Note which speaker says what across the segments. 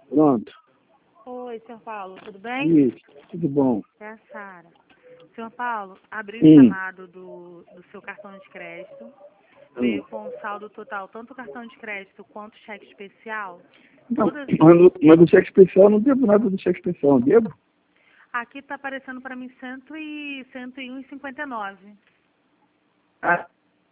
Speaker 1: Pronto.
Speaker 2: Oi, senhor Paulo, tudo bem?
Speaker 1: Isso, tudo bom.
Speaker 2: É a Sara. Senhor Paulo, abri o
Speaker 1: Sim.
Speaker 2: chamado do seu cartão de crédito. Veio com um saldo total, tanto o cartão de crédito quanto o cheque especial.
Speaker 1: Não,
Speaker 2: Todas...
Speaker 1: mas do cheque especial eu não devo nada do cheque especial, não devo?
Speaker 2: Aqui está aparecendo para mim 101,59.
Speaker 1: Ah,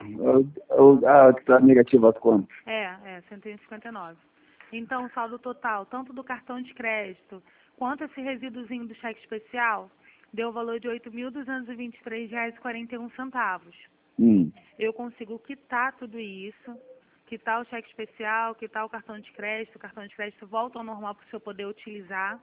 Speaker 1: tá negativa a conta.
Speaker 2: É 101,59. Então, o saldo total, tanto do cartão de crédito quanto esse resíduozinho do cheque especial, deu o valor de R$ 8.223,41. Eu consigo quitar tudo isso, quitar o cheque especial, quitar o cartão de crédito volta ao normal para o senhor poder utilizar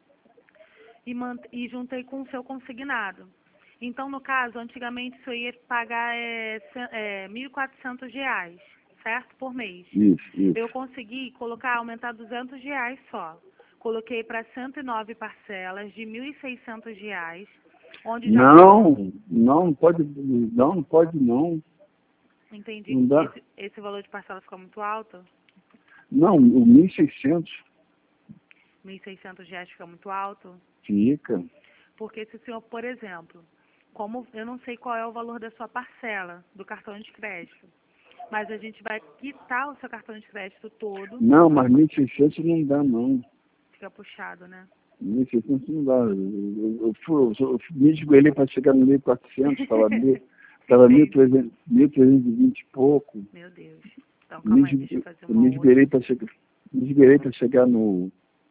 Speaker 2: e juntei com o seu consignado. Então, no caso, antigamente o senhor ia pagar R$ 1.400, certo? Por mês.
Speaker 1: Isso.
Speaker 2: Eu consegui aumentar R$ 200 só. Coloquei para 109 parcelas de R$ 1.600, onde já...
Speaker 1: Não pode não.
Speaker 2: Entendi.
Speaker 1: Não dá.
Speaker 2: Esse valor de parcela ficou muito alto?
Speaker 1: Não, o 1.600
Speaker 2: R$ 1.600 fica muito alto?
Speaker 1: fica.
Speaker 2: Porque se o senhor, por exemplo, como eu não sei qual é o valor da sua parcela do cartão de crédito, mas a gente vai quitar o seu cartão de crédito todo.
Speaker 1: Não, mas 1.600 não dá não.
Speaker 2: Fica puxado, né?
Speaker 1: 1.600 não dá. Eu me esgoelei para chegar no 1.400, estava 1.320 e pouco.
Speaker 2: Meu Deus. Então, calma aí, deixa eu fazer uma outra.
Speaker 1: Me esgueirei para chegar no...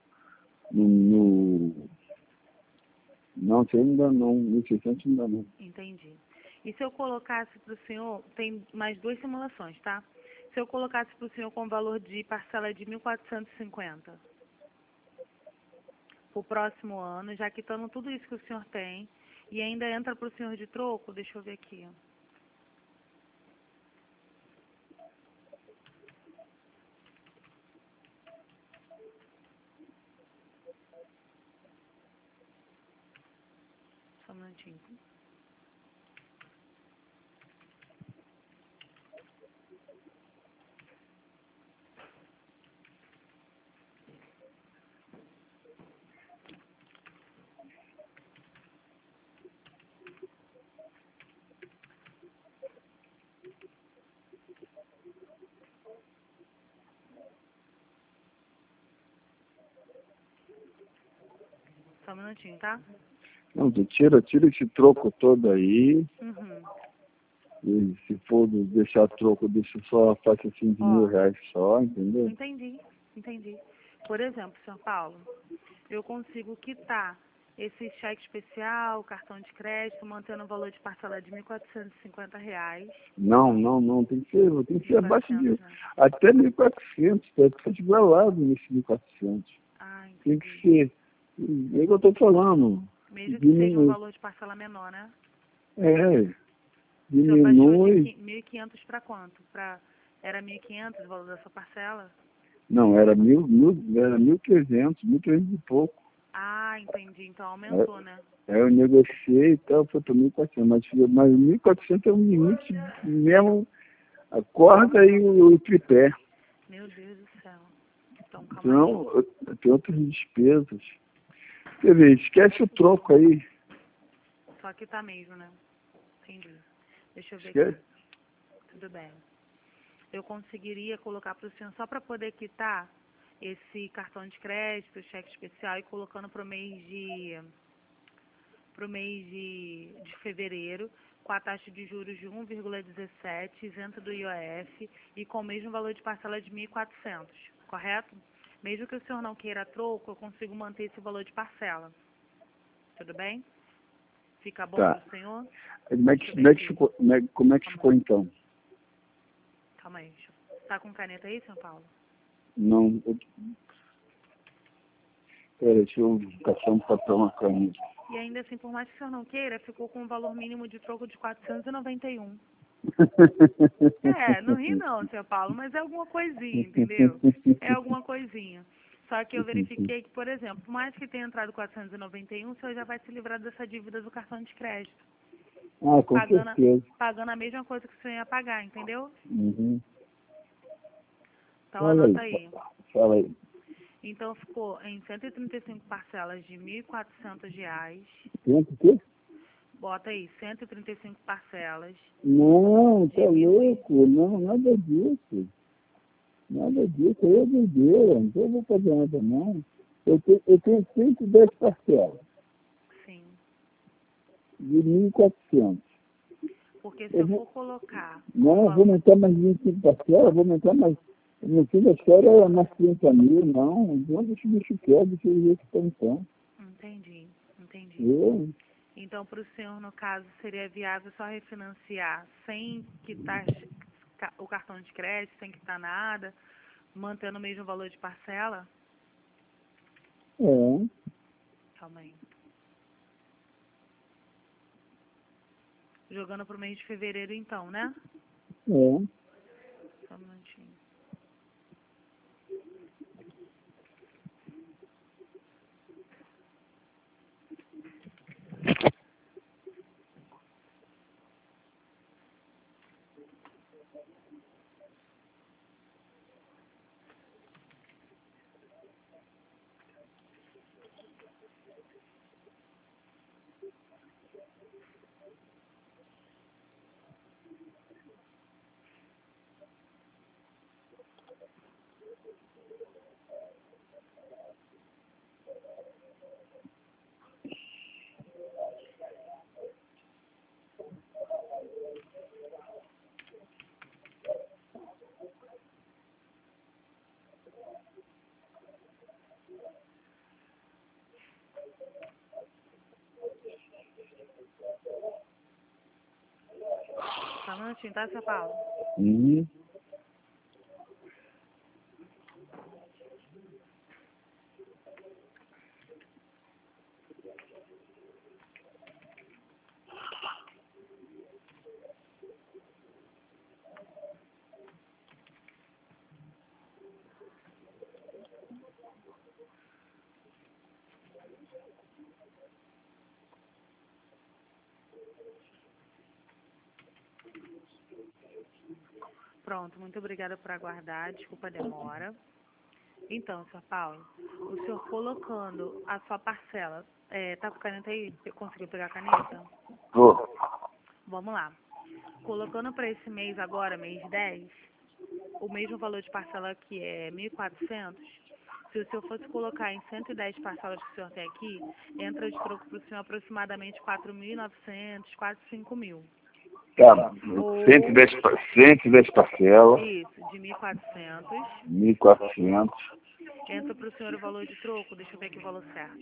Speaker 1: Não, isso aí não dá não, 1.600 não dá não.
Speaker 2: Entendi. E se eu colocasse para o senhor, tem mais duas simulações, tá? Se eu colocasse para o senhor com valor de parcela de 1.450 para o próximo ano, já quitando tudo isso que o senhor tem, e ainda entra para o senhor de troco, deixa eu ver aqui, ó. Só um minutinho. Só um minutinho, tá?
Speaker 1: Não, tu tira esse troco todo aí,
Speaker 2: Uhum.
Speaker 1: e se for deixar troco, deixa só a faixa assim de R$ 1.000 só, entendeu?
Speaker 2: Entendi. Por exemplo, São Paulo, eu consigo quitar esse cheque especial, cartão de crédito, mantendo o valor de parcela de R$ 1.450.
Speaker 1: Não, tem que ser abaixo
Speaker 2: 1.400,
Speaker 1: de...
Speaker 2: né?
Speaker 1: Até 1.400, tem que ser igualado nesse 1.400.
Speaker 2: Ah,
Speaker 1: Tem que
Speaker 2: entendi.
Speaker 1: ser... É o que eu estou falando.
Speaker 2: Mesmo que seja um valor de parcela menor, né? O senhor baixou de 1.500 para quanto? Era 1.500 o valor da sua parcela?
Speaker 1: Não, era 1.300 e pouco.
Speaker 2: Ah, entendi. Então aumentou, né?
Speaker 1: Eu negociei e tal, foi para 1.400, mas 1.400 é um limite mesmo, a corda e o tripé.
Speaker 2: Meu Deus do céu. Então, calma aí.
Speaker 1: Então, tem outras despesas. Quer ver, esquece o troco aí.
Speaker 2: Só que tá mesmo, né? Entendi. Deixa eu ver
Speaker 1: Esquece.
Speaker 2: aqui. Tudo bem. Eu conseguiria colocar para o senhor só para poder quitar esse cartão de crédito, cheque especial e colocando para o mês de fevereiro, com a taxa de juros de 1,17, isenta do IOF e com o mesmo valor de parcela de 1.400, correto? Mesmo que o senhor não queira troco, eu consigo manter esse valor de parcela. Tudo bem? Fica bom para o senhor?
Speaker 1: Como é que ficou então?
Speaker 2: Calma aí. Tá com caneta aí, São Paulo?
Speaker 1: Não. Pera, deixa eu caçar um papel na caneta.
Speaker 2: E ainda assim, por mais que o senhor não queira, ficou com um valor mínimo de troco de 491. Não ri não, São Paulo, mas é alguma coisinha, entendeu? É alguma coisinha. Só que eu verifiquei que, por exemplo, por mais que tenha entrado 491, o senhor já vai se livrar dessa dívida do cartão de crédito.
Speaker 1: Ah, com certeza.
Speaker 2: Pagando a mesma coisa que o senhor ia pagar, entendeu?
Speaker 1: Uhum.
Speaker 2: Então anota aí.
Speaker 1: Fala aí.
Speaker 2: Então ficou em 135 parcelas de R$ 1.400.
Speaker 1: Quanto o quê?
Speaker 2: Bota aí, 135 parcelas.
Speaker 1: Não, tá
Speaker 2: De mil e-
Speaker 1: louco. Não, nada disso. Nada disso. Aí é doideira. Não vou fazer nada, não. Eu tenho 110 parcelas
Speaker 2: Sim.
Speaker 1: de 1.400.
Speaker 2: Porque se
Speaker 1: Eu
Speaker 2: eu
Speaker 1: vou,
Speaker 2: for colocar...
Speaker 1: não, eu vou aumentar mais 25 parcelas, vou aumentar mais. No fim da história é mais 30 mil, não. Não deixa o bicho quieto, deixa o jeito que então.
Speaker 2: Entendi.
Speaker 1: Eu,
Speaker 2: Então, para o senhor, no caso, seria viável só refinanciar sem quitar o cartão de crédito, sem quitar nada, mantendo o mesmo valor de parcela?
Speaker 1: é,
Speaker 2: Calma aí. Jogando para o mês de fevereiro, então, né?
Speaker 1: é.
Speaker 2: Só um minutinho. Só um minutinho, tá, seu Paulo?
Speaker 1: Uhum.
Speaker 2: Pronto, muito obrigada por aguardar, desculpa a demora. Então, Sr. Paulo, o senhor colocando a sua parcela, tá com a caneta aí? Conseguiu pegar a caneta?
Speaker 1: Tô.
Speaker 2: Vamos lá. Colocando para esse mês agora, mês 10, o mesmo valor de parcela que é 1.400, se o senhor fosse colocar em 110 parcelas que o senhor tem aqui, entra de troco para o senhor aproximadamente 4.900, quase 5.000.
Speaker 1: Tá.
Speaker 2: Ou,
Speaker 1: 110 parcelas,
Speaker 2: isso, de 1.400,
Speaker 1: 1.400.
Speaker 2: entra para o senhor o valor de troco, deixa eu ver aqui o valor certo.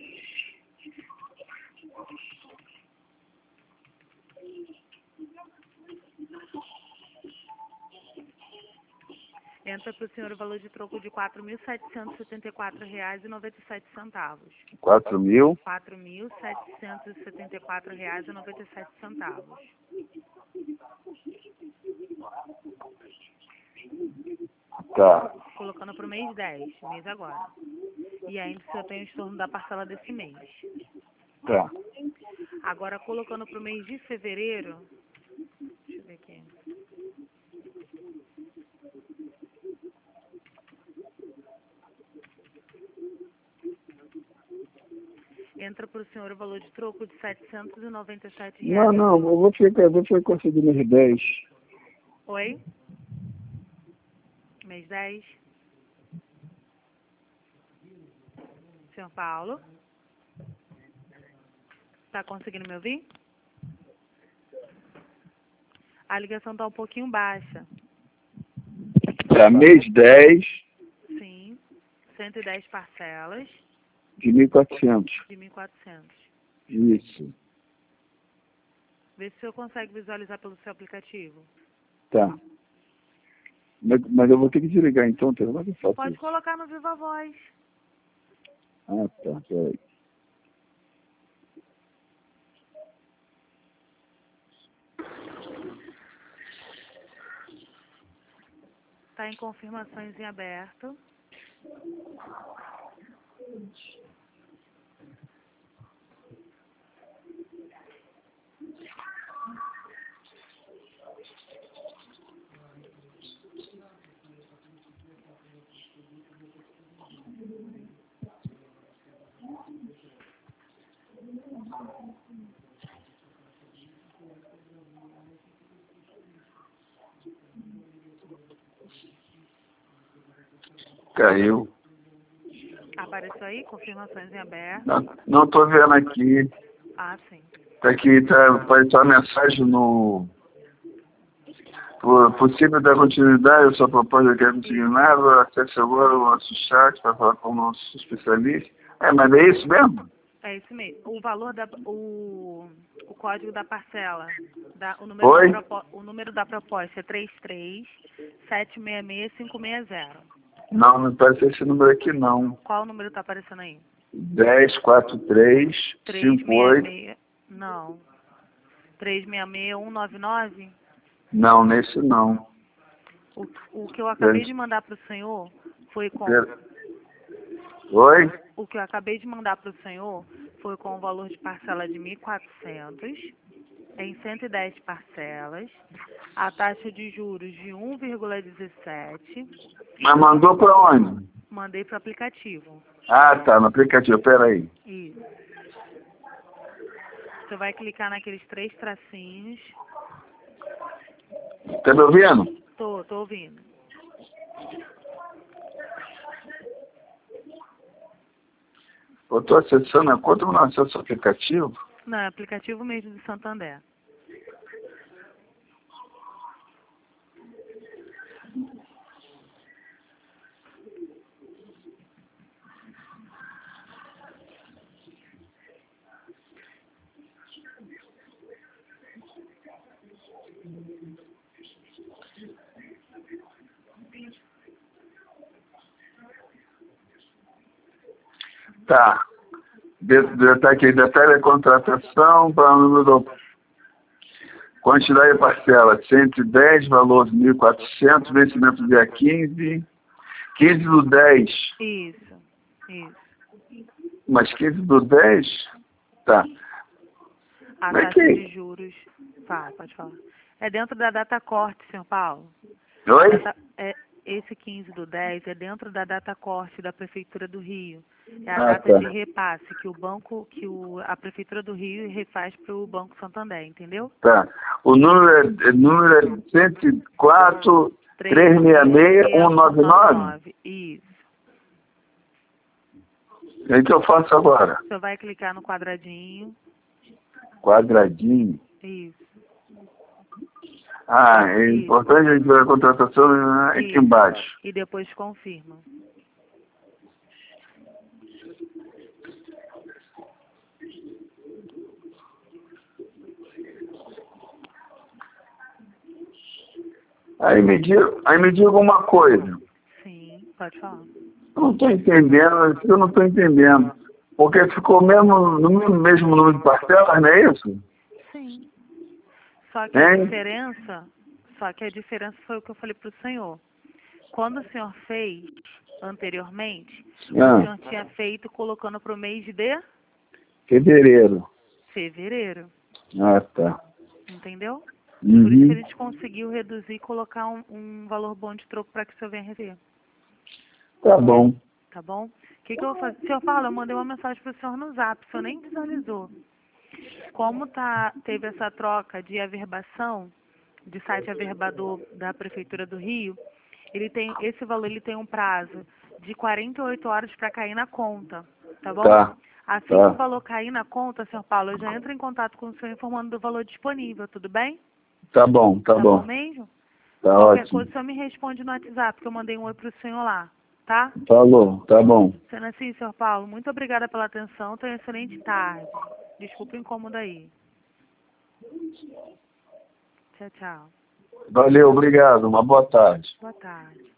Speaker 2: Entra para o senhor o valor de troco de R$ 4.774,97.
Speaker 1: 4.000.
Speaker 2: R$ 4.774,97.
Speaker 1: Tá.
Speaker 2: Colocando para o mês 10, mês agora. E ainda o senhor tem o estorno da parcela desse mês.
Speaker 1: Tá.
Speaker 2: Agora, colocando para o mês de fevereiro, deixa eu ver aqui. Entra para o senhor o valor de troco de R$ 797.
Speaker 1: Não, não, eu vou ficar conseguindo os 10.
Speaker 2: Oi? Mês 10. Senhor Paulo? Está conseguindo me ouvir? A ligação está um pouquinho baixa.
Speaker 1: Tá, mês 10
Speaker 2: Sim. 110 parcelas
Speaker 1: de 1.400.
Speaker 2: de 1.400.
Speaker 1: Isso.
Speaker 2: Vê se o senhor consegue visualizar pelo seu aplicativo.
Speaker 1: Tá. Mas eu vou ter que desligar então, tá? Como é que eu faço
Speaker 2: Pode
Speaker 1: isso?
Speaker 2: colocar no Viva Voz.
Speaker 1: Ah, tá, peraí.
Speaker 2: Está em confirmações em aberto.
Speaker 1: Caiu.
Speaker 2: Apareceu aí? Confirmações em aberto.
Speaker 1: Não estou vendo aqui.
Speaker 2: Ah, sim.
Speaker 1: Tá aqui, apareceu a mensagem no... Possível dar continuidade à sua proposta que é consignada, acesse agora o nosso chat para falar com o nosso especialista. Mas é isso mesmo?
Speaker 2: É isso mesmo. O valor o código da parcela,
Speaker 1: Oi?
Speaker 2: o número da proposta é 33-766-560.
Speaker 1: Não, não aparece esse número aqui não.
Speaker 2: Qual o número está aparecendo aí?
Speaker 1: 104358.
Speaker 2: Não. 366-199?
Speaker 1: Não, nesse não.
Speaker 2: O que eu acabei de mandar para o senhor foi com...
Speaker 1: Oi?
Speaker 2: O que eu acabei de mandar para o senhor foi com o valor de parcela de 1.400, em 110 parcelas, a taxa de juros de 1,17.
Speaker 1: Mas mandou para onde?
Speaker 2: Mandei para o aplicativo.
Speaker 1: Ah, tá, no aplicativo, peraí.
Speaker 2: Isso. Você vai clicar naqueles 3 tracinhos.
Speaker 1: Tá me ouvindo?
Speaker 2: Tô ouvindo.
Speaker 1: Eu estou acessando a conta, mas não acesso o aplicativo.
Speaker 2: Não, é aplicativo mesmo do Santander.
Speaker 1: Tá. Tá aqui, detalhe da contratação para o número do... Quantidade de parcela, 110, valor 1.400, vencimento dia 15. 15 do 10.
Speaker 2: Isso.
Speaker 1: Mas 15 do 10? Tá.
Speaker 2: A
Speaker 1: Mas
Speaker 2: taxa de juros... Pode falar. É dentro da data corte, senhor Paulo.
Speaker 1: Oi?
Speaker 2: Esse 15 do 10 é dentro da data corte da Prefeitura do Rio. É a data
Speaker 1: Tá.
Speaker 2: de repasse que a Prefeitura do Rio refaz para o Banco Santander, entendeu?
Speaker 1: Tá. O número é 104 366 199?
Speaker 2: Isso.
Speaker 1: E o que eu faço agora?
Speaker 2: Você vai clicar no quadradinho.
Speaker 1: Quadradinho.
Speaker 2: Isso.
Speaker 1: É importante a gente ver a contratação aqui embaixo.
Speaker 2: E depois confirma.
Speaker 1: Aí me diga uma coisa.
Speaker 2: Sim, pode falar.
Speaker 1: Eu não estou entendendo. Porque ficou no mesmo número de parcelas, não é isso?
Speaker 2: Sim. Só que a diferença foi o que eu falei para o senhor. Quando o senhor fez anteriormente, o senhor tinha feito colocando para o mês de
Speaker 1: fevereiro. Tá.
Speaker 2: Entendeu?
Speaker 1: Uhum.
Speaker 2: Por isso que a gente conseguiu reduzir e colocar um valor bom de troco para que o senhor venha rever.
Speaker 1: Tá bom.
Speaker 2: Tá bom? O que eu vou fazer? Senhor Paulo, eu mandei uma mensagem para o senhor no Zap, o senhor nem visualizou. Como teve essa troca de averbação, de site averbador da Prefeitura do Rio, esse valor tem um prazo de 48 horas para cair na conta, tá bom?
Speaker 1: Tá.
Speaker 2: Assim que o valor cair na conta, senhor Paulo, eu já entro em contato com o senhor informando do valor disponível, tudo bem?
Speaker 1: Tá bom.
Speaker 2: Tá bom mesmo?
Speaker 1: Tá
Speaker 2: Qualquer
Speaker 1: ótimo.
Speaker 2: coisa, o senhor me responde no WhatsApp, que eu mandei um oi pro senhor lá, tá?
Speaker 1: Falou, tá bom.
Speaker 2: Sendo assim, senhor Paulo, muito obrigada pela atenção, tenha uma excelente tarde. Desculpa o incômodo aí. Tchau, tchau.
Speaker 1: Valeu, obrigado. Uma boa tarde.
Speaker 2: Boa tarde.